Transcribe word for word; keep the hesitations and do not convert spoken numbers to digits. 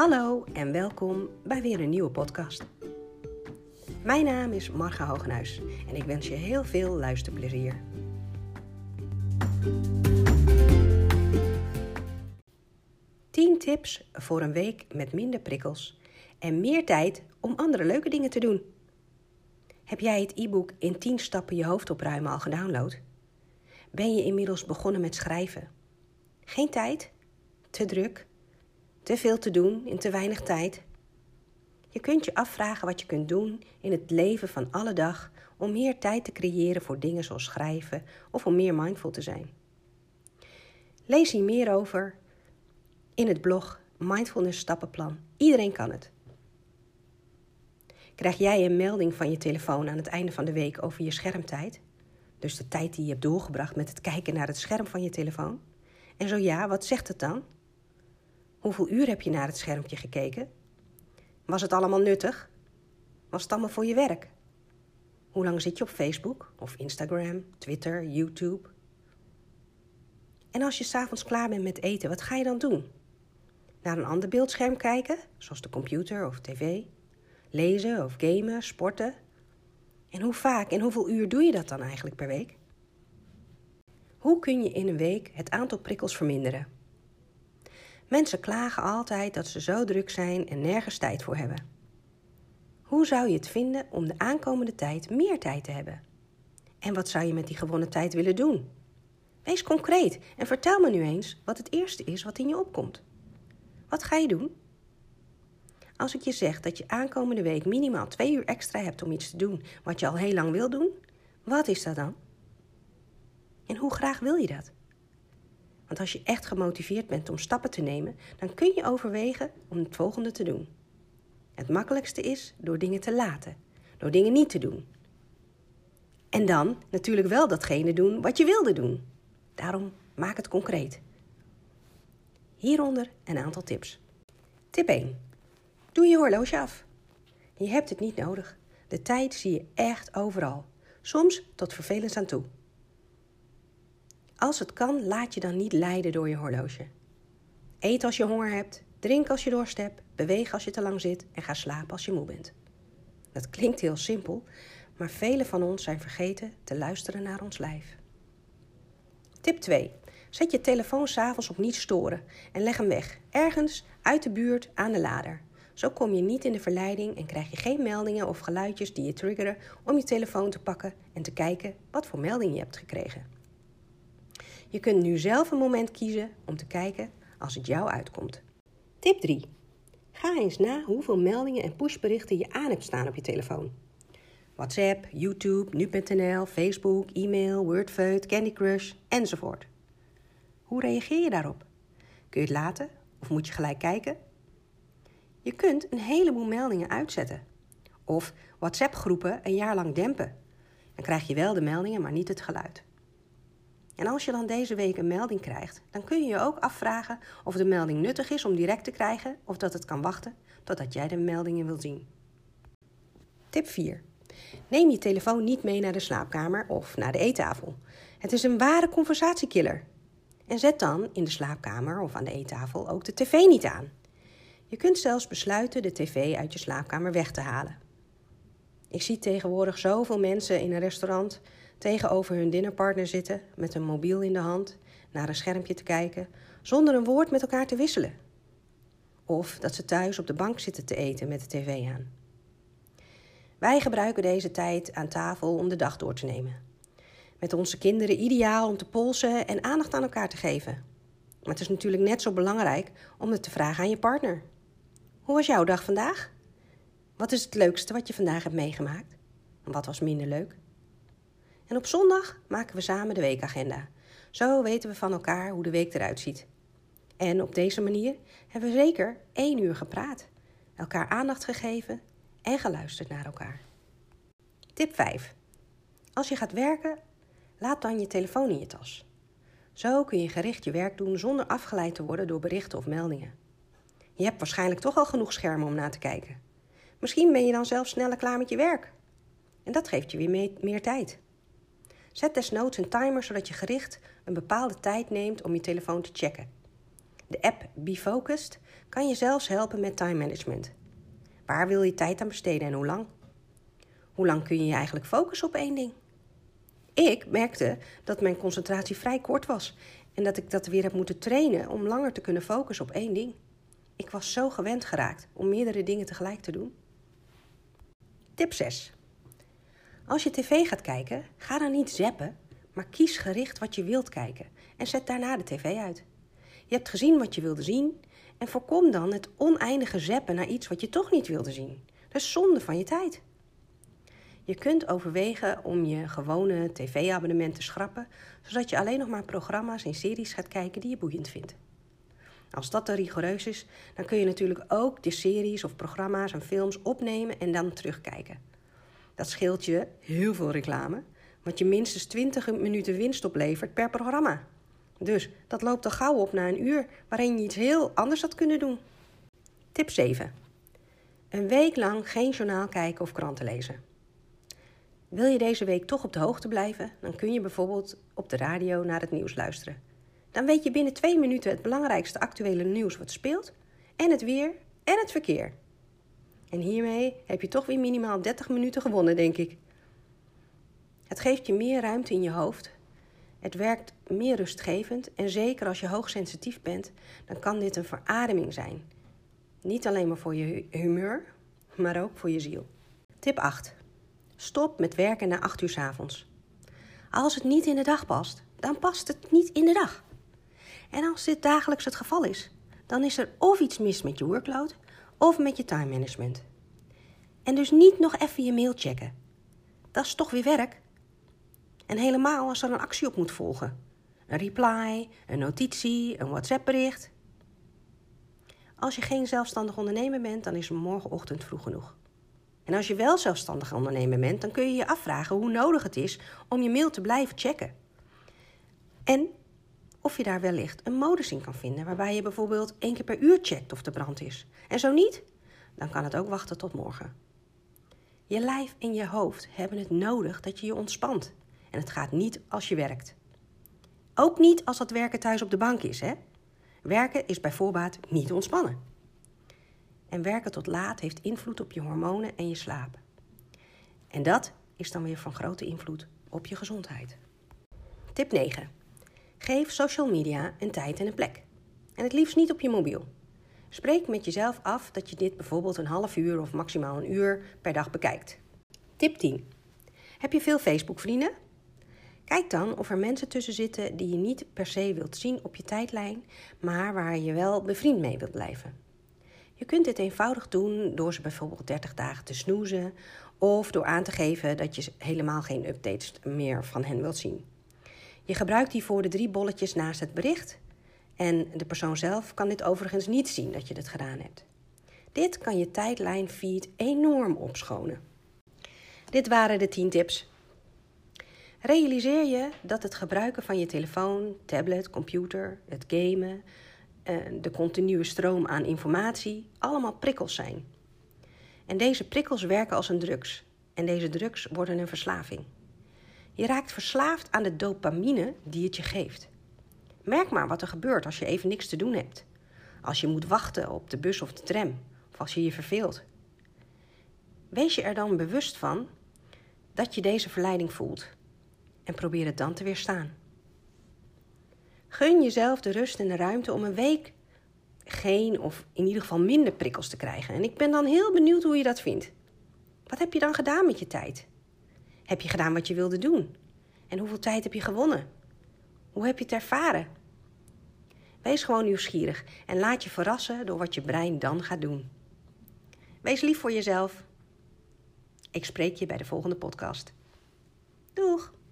Hallo en welkom bij weer een nieuwe podcast. Mijn naam is Marga Hogenhuis en ik wens je heel veel luisterplezier. tien tips voor een week met minder prikkels en meer tijd om andere leuke dingen te doen. Heb jij het e-book in tien stappen je hoofd opruimen al gedownload? Ben je inmiddels begonnen met schrijven? Geen tijd? Te druk? Te veel te doen in te weinig tijd? Je kunt je afvragen wat je kunt doen in het leven van alle dag om meer tijd te creëren voor dingen zoals schrijven of om meer mindful te zijn. Lees hier meer over in het blog Mindfulness Stappenplan. Iedereen kan het. Krijg jij een melding van je telefoon aan het einde van de week over je schermtijd? Dus de tijd die je hebt doorgebracht met het kijken naar het scherm van je telefoon? En zo ja, wat zegt het dan? Hoeveel uur heb je naar het schermpje gekeken? Was het allemaal nuttig? Was het allemaal voor je werk? Hoe lang zit je op Facebook of Instagram, Twitter, YouTube? En als je 's avonds klaar bent met eten, wat ga je dan doen? Naar een ander beeldscherm kijken, zoals de computer of tv? Lezen of gamen, sporten? En hoe vaak en hoeveel uur doe je dat dan eigenlijk per week? Hoe kun je in een week het aantal prikkels verminderen? Mensen klagen altijd dat ze zo druk zijn en nergens tijd voor hebben. Hoe zou je het vinden om de aankomende tijd meer tijd te hebben? En wat zou je met die gewonnen tijd willen doen? Wees concreet en vertel me nu eens wat het eerste is wat in je opkomt. Wat ga je doen? Als ik je zeg dat je aankomende week minimaal twee uur extra hebt om iets te doen wat je al heel lang wil doen, wat is dat dan? En hoe graag wil je dat? Want als je echt gemotiveerd bent om stappen te nemen, dan kun je overwegen om het volgende te doen. Het makkelijkste is door dingen te laten, door dingen niet te doen. En dan natuurlijk wel datgene doen wat je wilde doen. Daarom maak het concreet. Hieronder een aantal tips. Tip één. Doe je horloge af. Je hebt het niet nodig. De tijd zie je echt overal. Soms tot vervelend aan toe. Als het kan, laat je dan niet leiden door je horloge. Eet als je honger hebt, drink als je dorst hebt, beweeg als je te lang zit en ga slapen als je moe bent. Dat klinkt heel simpel, maar velen van ons zijn vergeten te luisteren naar ons lijf. Tip twee. Zet je telefoon 's avonds op niet storen en leg hem weg, ergens uit de buurt aan de lader. Zo kom je niet in de verleiding en krijg je geen meldingen of geluidjes die je triggeren om je telefoon te pakken en te kijken wat voor melding je hebt gekregen. Je kunt nu zelf een moment kiezen om te kijken als het jou uitkomt. Tip drie. Ga eens na hoeveel meldingen en pushberichten je aan hebt staan op je telefoon. WhatsApp, YouTube, nu punt n l, Facebook, e-mail, Wordfeud, Candy Crush enzovoort. Hoe reageer je daarop? Kun je het laten of moet je gelijk kijken? Je kunt een heleboel meldingen uitzetten. Of WhatsApp-groepen een jaar lang dempen. Dan krijg je wel de meldingen, maar niet het geluid. En als je dan deze week een melding krijgt, dan kun je je ook afvragen of de melding nuttig is om direct te krijgen of dat het kan wachten totdat jij de meldingen wil zien. Tip vier. Neem je telefoon niet mee naar de slaapkamer of naar de eettafel. Het is een ware conversatiekiller. En zet dan in de slaapkamer of aan de eettafel ook de tv niet aan. Je kunt zelfs besluiten de tv uit je slaapkamer weg te halen. Ik zie tegenwoordig zoveel mensen in een restaurant tegenover hun dinnerpartner zitten met een mobiel in de hand, naar een schermpje te kijken, zonder een woord met elkaar te wisselen. Of dat ze thuis op de bank zitten te eten met de tv aan. Wij gebruiken deze tijd aan tafel om de dag door te nemen. Met onze kinderen ideaal om te polsen en aandacht aan elkaar te geven. Maar het is natuurlijk net zo belangrijk om het te vragen aan je partner. Hoe was jouw dag vandaag? Wat is het leukste wat je vandaag hebt meegemaakt? En wat was minder leuk? En op zondag maken we samen de weekagenda. Zo weten we van elkaar hoe de week eruit ziet. En op deze manier hebben we zeker één uur gepraat, elkaar aandacht gegeven en geluisterd naar elkaar. Tip vijf. Als je gaat werken, laat dan je telefoon in je tas. Zo kun je gericht je werk doen zonder afgeleid te worden door berichten of meldingen. Je hebt waarschijnlijk toch al genoeg schermen om na te kijken. Misschien ben je dan zelf sneller klaar met je werk. En dat geeft je weer mee, meer tijd. Zet desnoods een timer zodat je gericht een bepaalde tijd neemt om je telefoon te checken. De app BeFocused kan je zelfs helpen met time management. Waar wil je tijd aan besteden en hoe lang? Hoe lang kun je je eigenlijk focussen op één ding? Ik merkte dat mijn concentratie vrij kort was en dat ik dat weer heb moeten trainen om langer te kunnen focussen op één ding. Ik was zo gewend geraakt om meerdere dingen tegelijk te doen. Tip zes. Als je tv gaat kijken, ga dan niet zappen, maar kies gericht wat je wilt kijken en zet daarna de tv uit. Je hebt gezien wat je wilde zien en voorkom dan het oneindige zappen naar iets wat je toch niet wilde zien. Dat is zonde van je tijd. Je kunt overwegen om je gewone tv-abonnement te schrappen, zodat je alleen nog maar programma's en series gaat kijken die je boeiend vindt. Als dat te rigoureus is, dan kun je natuurlijk ook de series of programma's en films opnemen en dan terugkijken. Dat scheelt je heel veel reclame, wat je minstens twintig minuten winst oplevert per programma. Dus dat loopt al gauw op na een uur waarin je iets heel anders had kunnen doen. Tip zeven. Een week lang geen journaal kijken of kranten lezen. Wil je deze week toch op de hoogte blijven, dan kun je bijvoorbeeld op de radio naar het nieuws luisteren. Dan weet je binnen twee minuten het belangrijkste actuele nieuws wat speelt, en het weer en het verkeer. En hiermee heb je toch weer minimaal dertig minuten gewonnen, denk ik. Het geeft je meer ruimte in je hoofd. Het werkt meer rustgevend en zeker als je hoogsensitief bent, dan kan dit een verademing zijn. Niet alleen maar voor je humeur, maar ook voor je ziel. Tip acht. Stop met werken na acht uur 's avonds. Als het niet in de dag past, dan past het niet in de dag. En als dit dagelijks het geval is, dan is er of iets mis met je workload of met je time management. En dus niet nog even je mail checken. Dat is toch weer werk. En helemaal als er een actie op moet volgen. Een reply, een notitie, een WhatsApp-bericht. Als je geen zelfstandig ondernemer bent, dan is er morgenochtend vroeg genoeg. En als je wel zelfstandig ondernemer bent, dan kun je je afvragen hoe nodig het is om je mail te blijven checken. En of je daar wellicht een modus in kan vinden, waarbij je bijvoorbeeld één keer per uur checkt of de brand is. En zo niet, dan kan het ook wachten tot morgen. Je lijf en je hoofd hebben het nodig dat je je ontspant. En het gaat niet als je werkt. Ook niet als dat werken thuis op de bank is, hè? Werken is bij voorbaat niet ontspannen. En werken tot laat heeft invloed op je hormonen en je slaap. En dat is dan weer van grote invloed op je gezondheid. Tip negen. Geef social media een tijd en een plek. En het liefst niet op je mobiel. Spreek met jezelf af dat je dit bijvoorbeeld een half uur of maximaal een uur per dag bekijkt. Tip tien. Heb je veel Facebook-vrienden? Kijk dan of er mensen tussen zitten die je niet per se wilt zien op je tijdlijn, maar waar je wel bevriend mee wilt blijven. Je kunt dit eenvoudig doen door ze bijvoorbeeld dertig dagen te snoezen of door aan te geven dat je helemaal geen updates meer van hen wilt zien. Je gebruikt hiervoor de drie bolletjes naast het bericht en de persoon zelf kan dit overigens niet zien dat je dit gedaan hebt. Dit kan je tijdlijnfeed enorm opschonen. Dit waren de tien tips. Realiseer je dat het gebruiken van je telefoon, tablet, computer, het gamen, de continue stroom aan informatie allemaal prikkels zijn. En deze prikkels werken als een drugs. En deze drugs worden een verslaving. Je raakt verslaafd aan de dopamine die het je geeft. Merk maar wat er gebeurt als je even niks te doen hebt. Als je moet wachten op de bus of de tram. Of als je je verveelt. Wees je er dan bewust van dat je deze verleiding voelt. En probeer het dan te weerstaan. Gun jezelf de rust en de ruimte om een week geen of in ieder geval minder prikkels te krijgen. En ik ben dan heel benieuwd hoe je dat vindt. Wat heb je dan gedaan met je tijd? Heb je gedaan wat je wilde doen? En hoeveel tijd heb je gewonnen? Hoe heb je het ervaren? Wees gewoon nieuwsgierig en laat je verrassen door wat je brein dan gaat doen. Wees lief voor jezelf. Ik spreek je bij de volgende podcast. Doeg!